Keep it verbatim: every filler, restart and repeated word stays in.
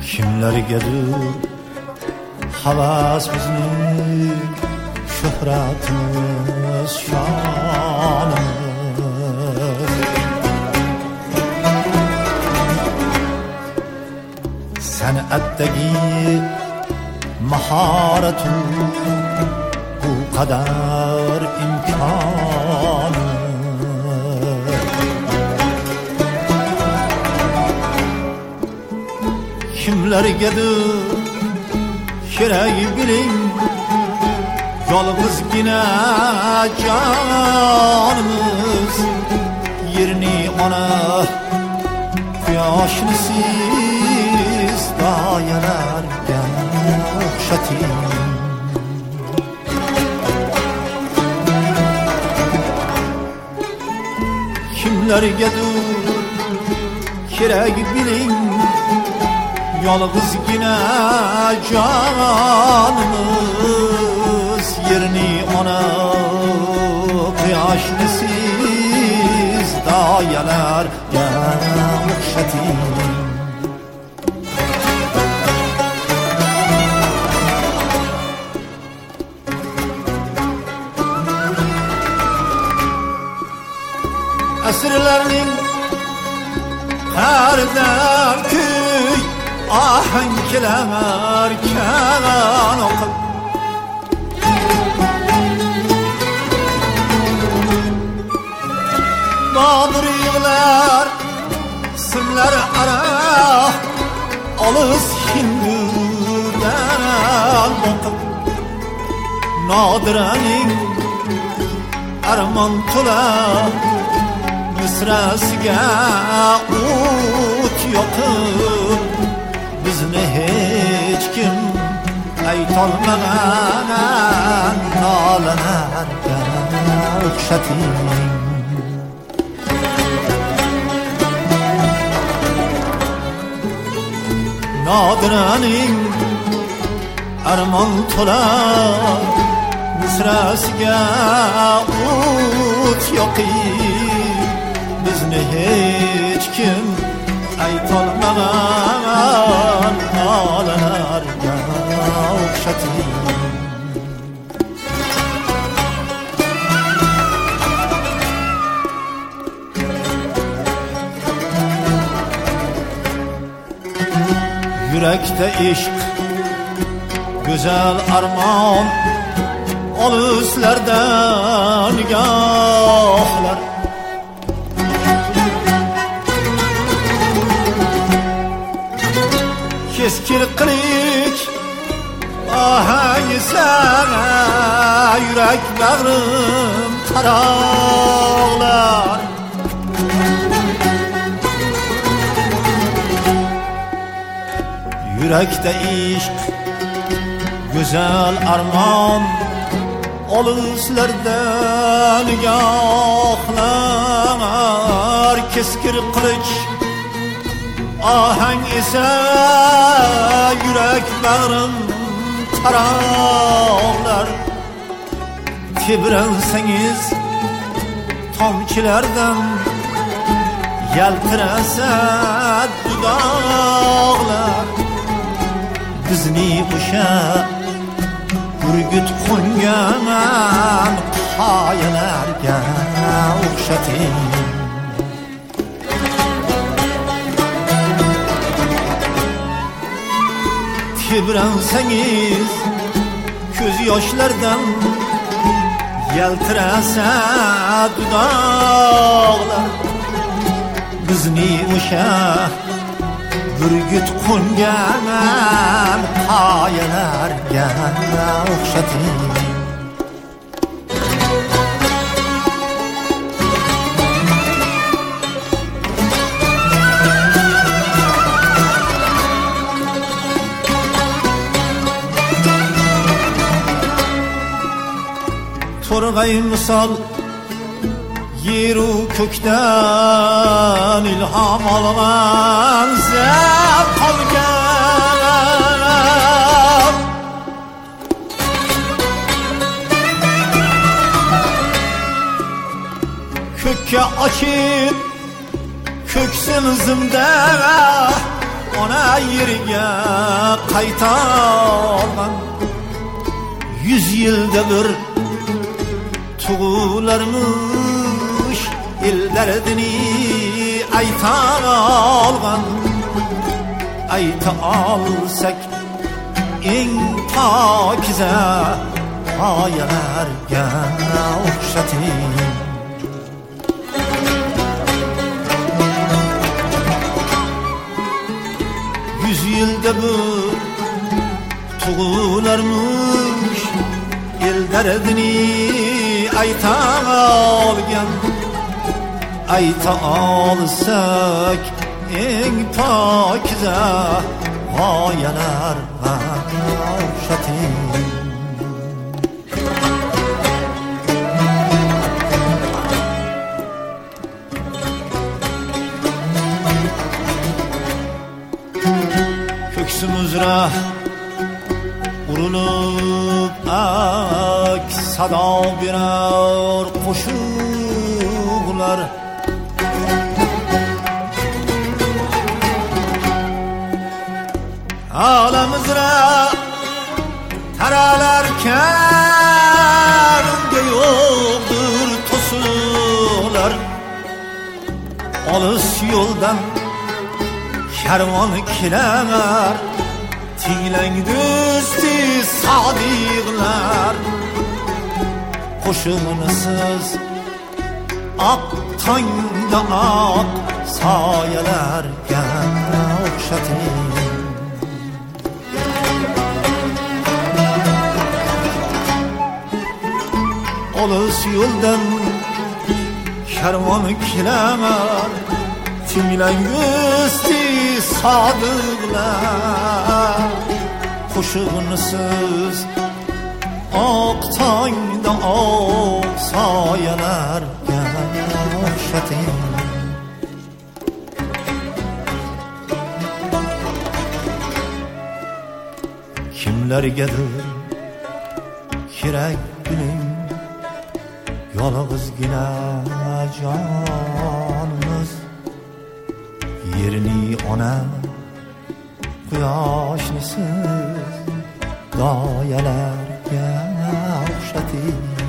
Kimlargadir havas bizning shuhratimiz, shonimiz. San'atdagi maharatu bu qadar imkoni. Kimlargadir kerak biling yolg'izgina jonimiz. Yerni ona quyoshni siz doyalarga o'xshating. Kimlargadir kerak biling yolg'izgina jonimiz. Yerni ona quyoshni siz doyalarga o'xshating. Asrlarning qaridan kuy ahang kelar kan o'qib. Nodir yig'lar simlar ara olis hindudan o'qib. Nodiraning armon to'la misrasiga o't yoqib. Bizni hech kim aytolmagan nolalarga o'xshating. Nodiraning armon to'la misrasiga o't yoqib. Bizni hech kim aytolmagan nolalarga o'xshating. Yurakda ishq go'zal armon olislardan nigohlar. Keskir qilich ahang sana yurak bag'rim taroqlar. Yurakda ishq go'zal armon olislardan nigohlar. Keskir qilich ahang esa yurak bag'rim taroqlar. Tebransangiz tomchilardan yaltirasa dudog'lar. Bizni o'sha gurgut qo'ngan qoyalarga o'xshating. Tebransangiz ko'z yoshlardan yaltirasa dudog'lar. Bizni o'sha gurgut qo'ngan qoyalarga o'xshating. To'rg'ay misol yeru ko'kdan ilhom olgan zavq qolgan. Ko'kka ochib ko'ksim zimda ona yerga qayta olgan yüz yilda bir tug'ularmish el dardini ayta olgan ayta olsak eng pokiza g'oyalarga o'xshating. Yüz yilda bir tug'ularmish el dardini ayta olgan ayta olsak eng pokiza g'oyalarga o'xshating. Ko'ksimizra urilib aks sado berar qo'shiqlar olamizra taralarkan unga yo'qdir to'siqlar. Olis yo'ldan karvon kelar tinglang do'sti sodiqlar. Qo'shig'inisiz oq tongda oq soyalarga o'xshating. Olis yo'ldan karvon kelar tinglang do'sti sodiqlar. Qo'shig'inisiz oq tongda oq soyalarga o'xshating. Kimlargadir kerak biling yolg'izgina jonimiz. Yerini ona quyoshni siz g'oyalarga o'xshating.